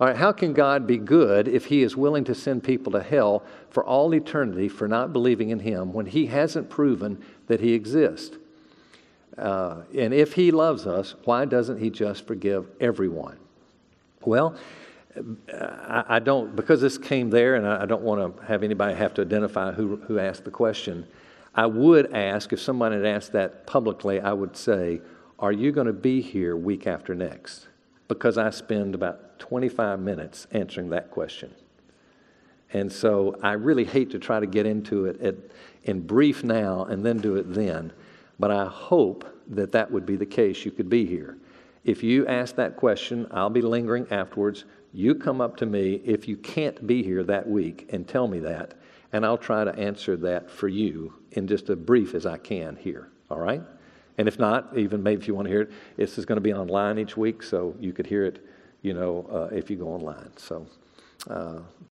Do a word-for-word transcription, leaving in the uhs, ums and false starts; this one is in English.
All right, how can God be good if he is willing to send people to hell for all eternity for not believing in him when he hasn't proven that he exists? Uh, and if he loves us, why doesn't he just forgive everyone? Well, I, I don't, because this came there, and I, I don't want to have anybody have to identify who, who asked the question. I would ask, if someone had asked that publicly, I would say, are you going to be here week after next? Because I spend about twenty-five minutes answering that question. And so I really hate to try to get into it at, in brief now and then do it then. But I hope that that would be the case. You could be here. If you ask that question, I'll be lingering afterwards. You come up to me if you can't be here that week and tell me that, and I'll try to answer that for you in just as brief as I can here, all right? And if not, even maybe if you want to hear it, this is going to be online each week, so you could hear it, you know, uh, if you go online. So. Uh,